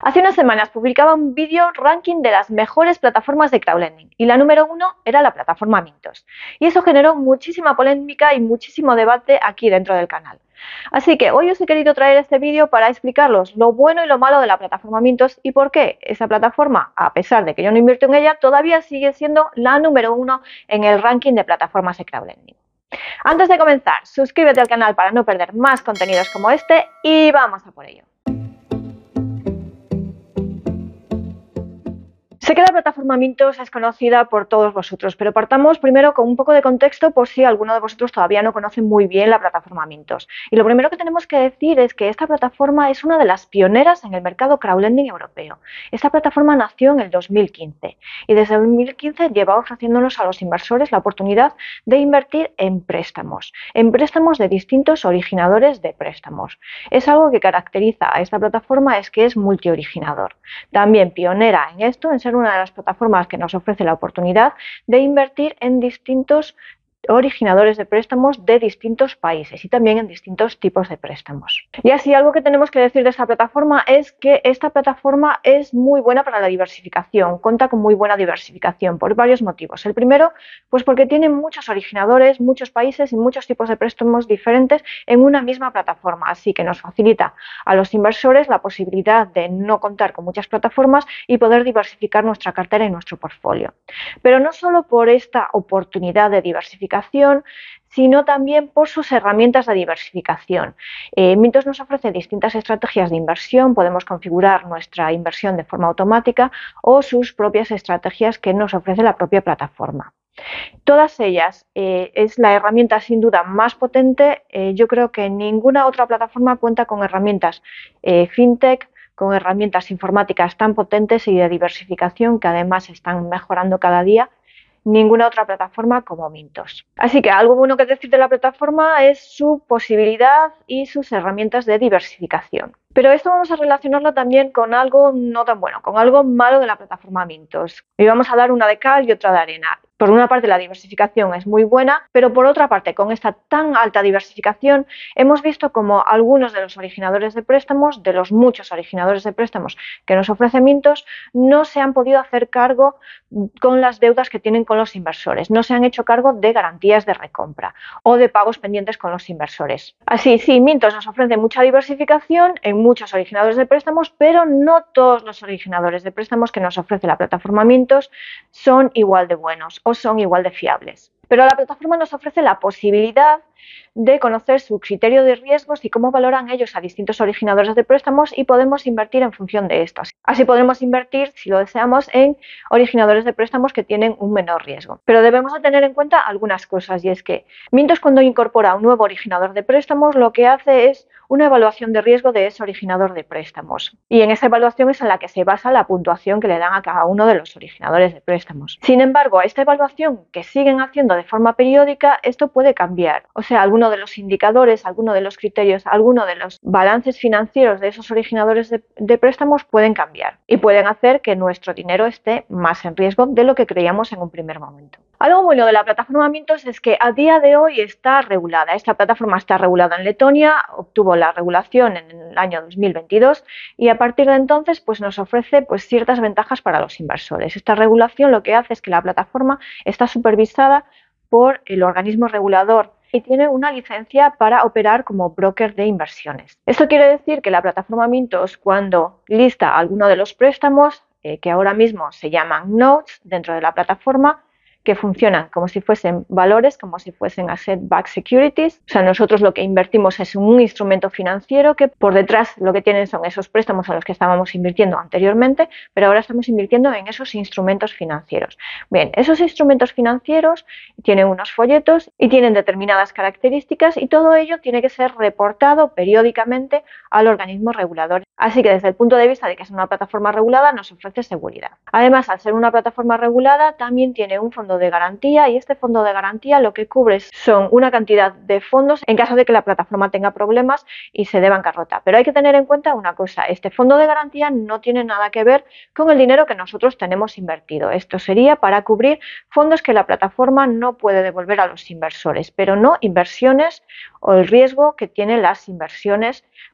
Hace unas semanas publicaba un vídeo ranking de las mejores plataformas de crowdlending y la número 1 era la plataforma Mintos. Y eso generó muchísima polémica y muchísimo debate aquí dentro del canal. Así que hoy os he querido traer este vídeo para explicaros lo bueno y lo malo de la plataforma Mintos y por qué esa plataforma, a pesar de que yo no invierto en ella, todavía sigue siendo la número 1 en el ranking de plataformas de crowdlending. Antes de comenzar, suscríbete al canal para no perder más contenidos como este y vamos a por ello. Sé que la plataforma Mintos es conocida por todos vosotros, pero partamos primero con un poco de contexto por si alguno de vosotros todavía no conoce muy bien la plataforma Mintos. Y lo primero que tenemos que decir es que esta plataforma es una de las pioneras en el mercado crowdlending europeo. Esta plataforma nació en el 2015 y desde el 2015 lleva ofreciéndonos a los inversores la oportunidad de invertir en préstamos de distintos originadores de préstamos. Es algo que caracteriza a esta plataforma es que es multioriginador. También pionera en esto, en ser una de las plataformas que nos ofrece la oportunidad de invertir en distintos originadores de préstamos de distintos países y también en distintos tipos de préstamos. Y así algo que tenemos que decir de esta plataforma es que esta plataforma es muy buena para la diversificación, cuenta con muy buena diversificación por varios motivos. El primero, pues porque tiene muchos originadores, muchos países y muchos tipos de préstamos diferentes en una misma plataforma, así que nos facilita a los inversores la posibilidad de no contar con muchas plataformas y poder diversificar nuestra cartera y nuestro portfolio. Pero no solo por esta oportunidad de diversificación, sino también por sus herramientas de diversificación. Mintos nos ofrece distintas estrategias de inversión, podemos configurar nuestra inversión de forma automática o sus propias estrategias que nos ofrece la propia plataforma. Todas ellas es la herramienta sin duda más potente. Yo creo que ninguna otra plataforma cuenta con herramientas fintech, con herramientas informáticas tan potentes y de diversificación que además están mejorando cada día. Ninguna otra plataforma como Mintos. Así que algo bueno que decir de la plataforma es su posibilidad y sus herramientas de diversificación. Pero esto vamos a relacionarlo también con algo no tan bueno, con algo malo de la plataforma Mintos. Y vamos a dar una de cal y otra de arena. Por una parte la diversificación es muy buena, pero por otra parte con esta tan alta diversificación hemos visto como algunos de los originadores de préstamos, de los muchos originadores de préstamos que nos ofrece Mintos, no se han podido hacer cargo con las deudas que tienen con los inversores, no se han hecho cargo de garantías de recompra o de pagos pendientes con los inversores. Así, sí, Mintos nos ofrece mucha diversificación en muchos originadores de préstamos, pero no todos los originadores de préstamos que nos ofrece la plataforma Mintos son igual de buenos o son igual de fiables. Pero la plataforma nos ofrece la posibilidad de conocer su criterio de riesgos y cómo valoran ellos a distintos originadores de préstamos y podemos invertir en función de estos. Así podremos invertir, si lo deseamos, en originadores de préstamos que tienen un menor riesgo. Pero debemos de tener en cuenta algunas cosas y es que Mintos cuando incorpora un nuevo originador de préstamos lo que hace es una evaluación de riesgo de ese originador de préstamos. Y en esa evaluación es en la que se basa la puntuación que le dan a cada uno de los originadores de préstamos. Sin embargo, esta evaluación que siguen haciendo de forma periódica, esto puede cambiar. O sea, alguno de los indicadores, alguno de los criterios, alguno de los balances financieros de esos originadores de préstamos pueden cambiar y pueden hacer que nuestro dinero esté más en riesgo de lo que creíamos en un primer momento. Algo bueno de la plataforma Mintos es que a día de hoy está regulada. Esta plataforma está regulada en Letonia, obtuvo la regulación en el año 2022 y a partir de entonces pues, nos ofrece pues, ciertas ventajas para los inversores. Esta regulación lo que hace es que la plataforma está supervisada por el organismo regulador y tiene una licencia para operar como broker de inversiones. Esto quiere decir que la plataforma Mintos, cuando lista alguno de los préstamos, que ahora mismo se llaman notes dentro de la plataforma, que funcionan como si fuesen valores, como si fuesen asset-backed securities. O sea, nosotros lo que invertimos es un instrumento financiero que por detrás lo que tienen son esos préstamos a los que estábamos invirtiendo anteriormente, pero ahora estamos invirtiendo en esos instrumentos financieros. Bien, esos instrumentos financieros tienen unos folletos y tienen determinadas características y todo ello tiene que ser reportado periódicamente al organismo regulador. Así que desde el punto de vista de que es una plataforma regulada nos ofrece seguridad. Además, al ser una plataforma regulada también tiene un fondo de garantía y este fondo de garantía lo que cubre son una cantidad de fondos en caso de que la plataforma tenga problemas y se dé bancarrota. Pero hay que tener en cuenta una cosa, este fondo de garantía no tiene nada que ver con el dinero que nosotros tenemos invertido. Esto sería para cubrir fondos que la plataforma no puede devolver a los inversores, pero no inversiones o el riesgo que tienen las inversiones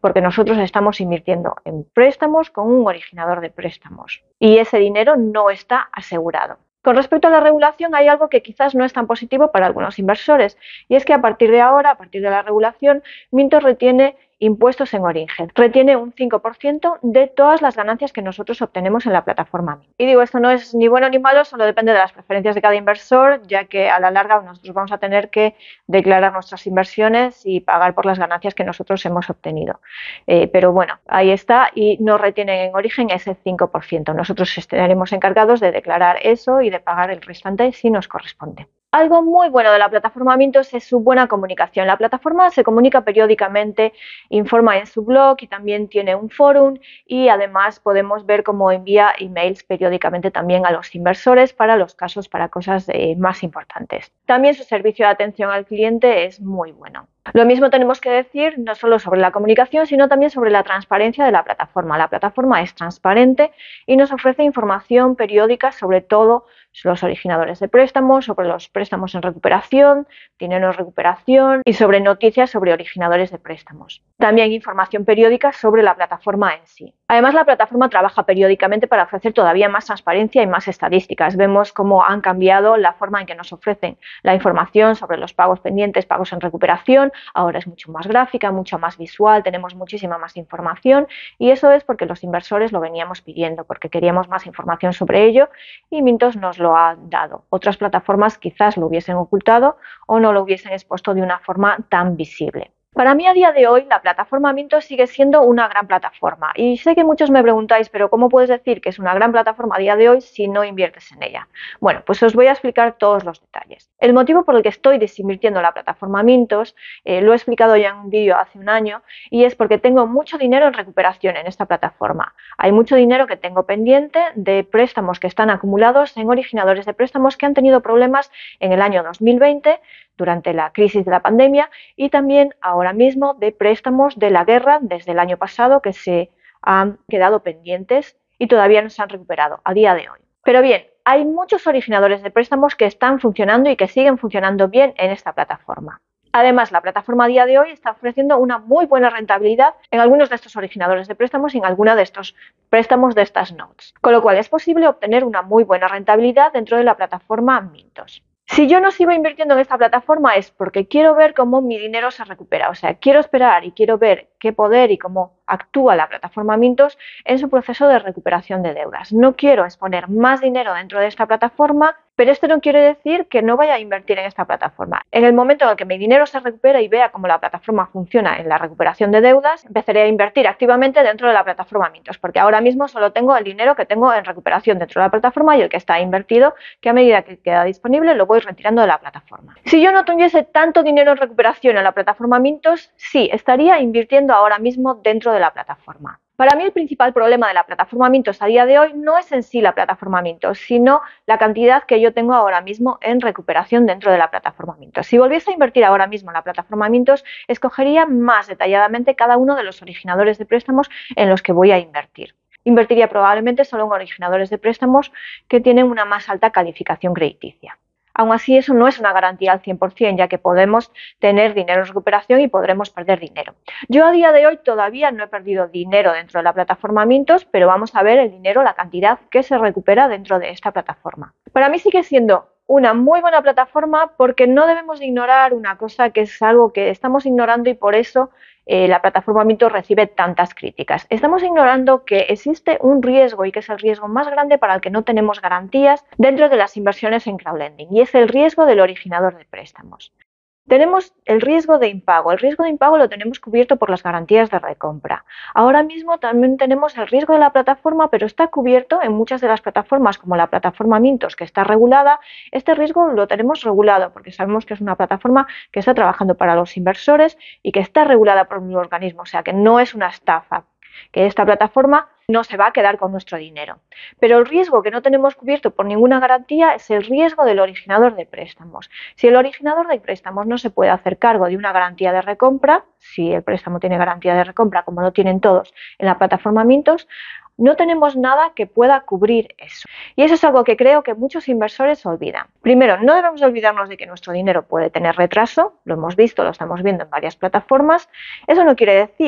porque nosotros estamos invirtiendo en préstamos con un originador de préstamos y ese dinero no está asegurado. Con respecto a la regulación, hay algo que quizás no es tan positivo para algunos inversores, y es que a partir de ahora, a partir de la regulación, Mintos retiene impuestos en origen. Retiene un 5% de todas las ganancias que nosotros obtenemos en la plataforma Mintos. Y digo, esto no es ni bueno ni malo, solo depende de las preferencias de cada inversor, ya que a la larga nosotros vamos a tener que declarar nuestras inversiones y pagar por las ganancias que nosotros hemos obtenido. Pero bueno, ahí está, y nos retienen en origen ese 5%. Nosotros estaremos encargados de declarar eso y de pagar el restante si nos corresponde. Algo muy bueno de la plataforma Mintos es su buena comunicación. La plataforma se comunica periódicamente, informa en su blog y también tiene un forum, y además podemos ver cómo envía emails periódicamente también a los inversores para los casos, para cosas más importantes. También su servicio de atención al cliente es muy bueno. Lo mismo tenemos que decir no solo sobre la comunicación, sino también sobre la transparencia de la plataforma. La plataforma es transparente y nos ofrece información periódica sobre todo los originadores de préstamos, sobre los préstamos en recuperación, dinero en recuperación y sobre noticias sobre originadores de préstamos. También información periódica sobre la plataforma en sí. Además, la plataforma trabaja periódicamente para ofrecer todavía más transparencia y más estadísticas. Vemos cómo han cambiado la forma en que nos ofrecen la información sobre los pagos pendientes, pagos en recuperación. Ahora es mucho más gráfica, mucho más visual, tenemos muchísima más información, y eso es porque los inversores lo veníamos pidiendo, porque queríamos más información sobre ello y Mintos nos lo ha dado. Otras plataformas quizás lo hubiesen ocultado o no lo hubiesen expuesto de una forma tan visible. Para mí, a día de hoy, la plataforma Mintos sigue siendo una gran plataforma, y sé que muchos me preguntáis, pero ¿cómo puedes decir que es una gran plataforma a día de hoy si no inviertes en ella? Bueno, pues os voy a explicar todos los detalles. El motivo por el que estoy desinvirtiendo en la plataforma Mintos, lo he explicado ya en un vídeo hace un año, y es porque tengo mucho dinero en recuperación en esta plataforma. Hay mucho dinero que tengo pendiente de préstamos que están acumulados en originadores de préstamos que han tenido problemas en el año 2020, durante la crisis de la pandemia, y también ahora mismo de préstamos de la guerra desde el año pasado que se han quedado pendientes y todavía no se han recuperado a día de hoy. Pero bien, hay muchos originadores de préstamos que están funcionando y que siguen funcionando bien en esta plataforma. Además, la plataforma a día de hoy está ofreciendo una muy buena rentabilidad en algunos de estos originadores de préstamos y en algunos de estos préstamos de estas notes, con lo cual es posible obtener una muy buena rentabilidad dentro de la plataforma Mintos. Si yo no sigo invirtiendo en esta plataforma es porque quiero ver cómo mi dinero se recupera, o sea, quiero esperar y quiero ver qué poder y cómo actúa la plataforma Mintos en su proceso de recuperación de deudas. No quiero exponer más dinero dentro de esta plataforma, pero esto no quiere decir que no vaya a invertir en esta plataforma. En el momento en el que mi dinero se recupera y vea cómo la plataforma funciona en la recuperación de deudas, empezaré a invertir activamente dentro de la plataforma Mintos, porque ahora mismo solo tengo el dinero que tengo en recuperación dentro de la plataforma y el que está invertido, que a medida que queda disponible lo voy retirando de la plataforma. Si yo no tuviese tanto dinero en recuperación en la plataforma Mintos, sí, estaría invirtiendo ahora mismo dentro de la plataforma. Para mí el principal problema de la plataforma Mintos a día de hoy no es en sí la plataforma Mintos, sino la cantidad que yo tengo ahora mismo en recuperación dentro de la plataforma Mintos. Si volviese a invertir ahora mismo en la plataforma Mintos, escogería más detalladamente cada uno de los originadores de préstamos en los que voy a invertir. Invertiría probablemente solo en originadores de préstamos que tienen una más alta calificación crediticia. Aún así, eso no es una garantía al 100%, ya que podemos tener dinero en recuperación y podremos perder dinero. Yo a día de hoy todavía no he perdido dinero dentro de la plataforma Mintos, pero vamos a ver el dinero, la cantidad que se recupera dentro de esta plataforma. Para mí sigue siendo una muy buena plataforma, porque no debemos de ignorar una cosa que es algo que estamos ignorando, y por eso la plataforma Mintos recibe tantas críticas. Estamos ignorando que existe un riesgo, y que es el riesgo más grande para el que no tenemos garantías dentro de las inversiones en crowdlending, y es el riesgo del originador de préstamos. Tenemos el riesgo de impago. El riesgo de impago lo tenemos cubierto por las garantías de recompra. Ahora mismo también tenemos el riesgo de la plataforma, pero está cubierto en muchas de las plataformas, como la plataforma Mintos, que está regulada. Este riesgo lo tenemos regulado porque sabemos que es una plataforma que está trabajando para los inversores y que está regulada por un organismo, o sea que no es una estafa, que esta plataforma no se va a quedar con nuestro dinero. Pero el riesgo que no tenemos cubierto por ninguna garantía es el riesgo del originador de préstamos. Si el originador de préstamos no se puede hacer cargo de una garantía de recompra, si el préstamo tiene garantía de recompra, como lo tienen todos en la plataforma Mintos, no tenemos nada que pueda cubrir eso. Y eso es algo que creo que muchos inversores olvidan. Primero, no debemos olvidarnos de que nuestro dinero puede tener retraso. Lo hemos visto, lo estamos viendo en varias plataformas. Eso no quiere decir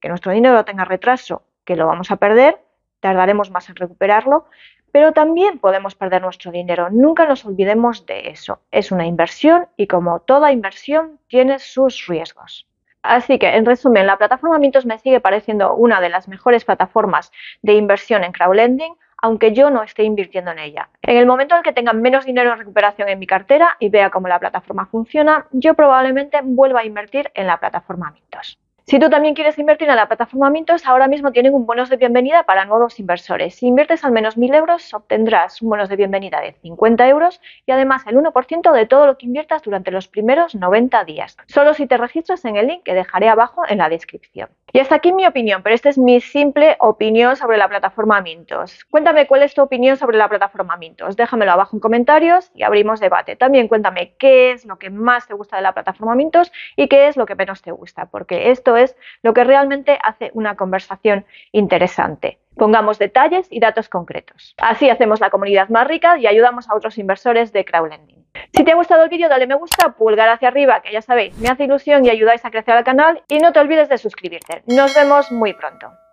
que nuestro dinero tenga retraso, que lo vamos a perder, tardaremos más en recuperarlo, pero también podemos perder nuestro dinero. Nunca nos olvidemos de eso. Es una inversión y como toda inversión tiene sus riesgos. Así que, en resumen, la plataforma Mintos me sigue pareciendo una de las mejores plataformas de inversión en crowdlending, aunque yo no esté invirtiendo en ella. En el momento en el que tenga menos dinero en recuperación en mi cartera y vea cómo la plataforma funciona, yo probablemente vuelva a invertir en la plataforma Mintos. Si tú también quieres invertir en la plataforma Mintos, ahora mismo tienen un bonus de bienvenida para nuevos inversores. Si inviertes al menos 1.000 euros, obtendrás un bonus de bienvenida de 50 euros y además el 1% de todo lo que inviertas durante los primeros 90 días. Solo si te registras en el link que dejaré abajo en la descripción. Y hasta aquí mi opinión, pero esta es mi simple opinión sobre la plataforma Mintos. Cuéntame cuál es tu opinión sobre la plataforma Mintos. Déjamelo abajo en comentarios y abrimos debate. También cuéntame qué es lo que más te gusta de la plataforma Mintos y qué es lo que menos te gusta, porque esto es lo que realmente hace una conversación interesante. Pongamos detalles y datos concretos. Así hacemos la comunidad más rica y ayudamos a otros inversores de crowdlending. Si te ha gustado el vídeo, dale me gusta, pulgar hacia arriba, que ya sabéis, me hace ilusión y ayudáis a crecer al canal, y no te olvides de suscribirte. Nos vemos muy pronto.